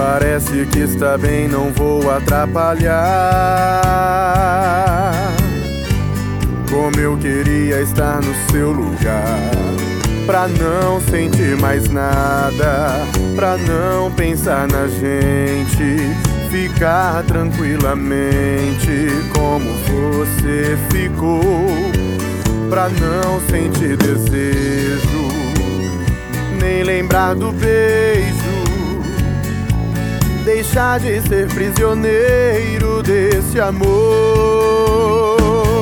Parece que está bem, não vou atrapalhar. Como eu queria estar no seu lugar, pra não sentir mais nada, pra não pensar na gente, ficar tranquilamente como você ficou, pra não sentir desejo, nem lembrar do beijo, deixar de ser prisioneiro desse amor.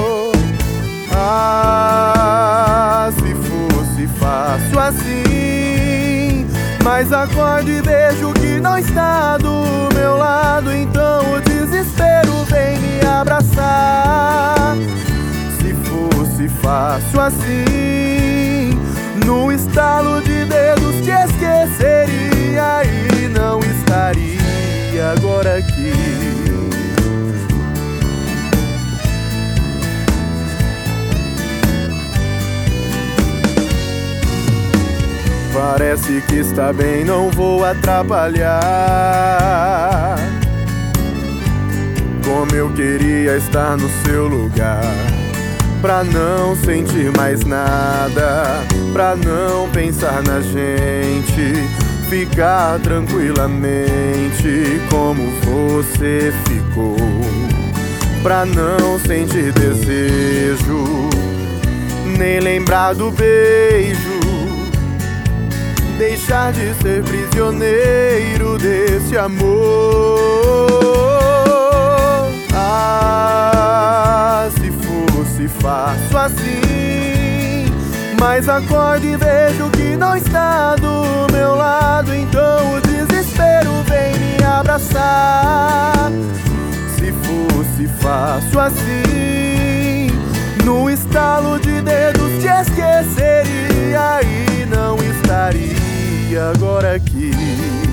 Ah, se fosse fácil assim, mas acordo e vejo que não está do meu lado, então o desespero vem me abraçar. Se fosse fácil assim, no estalo de dedos te esqueceria e não estaria agora aqui. Parece que está bem, não vou atrapalhar. Como eu queria estar no seu lugar, pra não sentir mais nada, pra não pensar na gente, ficar tranquilamente como você ficou, pra não sentir desejo, nem lembrar do beijo, deixar de ser prisioneiro desse amor. Ah, se fosse fácil assim, mas acordo e vejo que não está do meu lado, então o desespero vem me abraçar. Se fosse fácil assim, no estalo de dedos te esqueceria e não estaria agora aqui.